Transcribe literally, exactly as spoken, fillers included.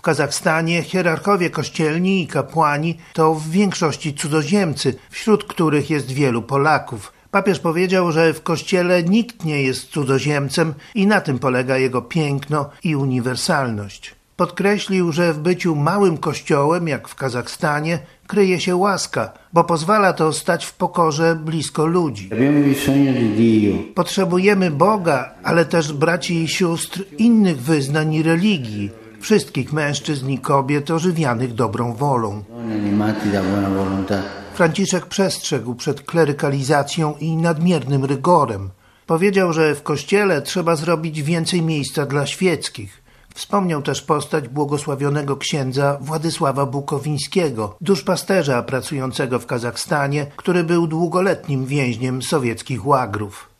Kazachstanie hierarchowie kościelni i kapłani to w większości cudzoziemcy, wśród których jest wielu Polaków. Papież powiedział, że w Kościele nikt nie jest cudzoziemcem i na tym polega jego piękno i uniwersalność. Podkreślił, że w byciu małym kościołem, jak w Kazachstanie, kryje się łaska, bo pozwala to stać w pokorze blisko ludzi. Potrzebujemy Boga, ale też braci i sióstr innych wyznań i religii, wszystkich mężczyzn i kobiet ożywianych dobrą wolą. Franciszek przestrzegł przed klerykalizacją i nadmiernym rygorem. Powiedział, że w Kościele trzeba zrobić więcej miejsca dla świeckich. Wspomniał też postać błogosławionego księdza Władysława Bukowińskiego, duszpasterza pracującego w Kazachstanie, który był długoletnim więźniem sowieckich łagrów.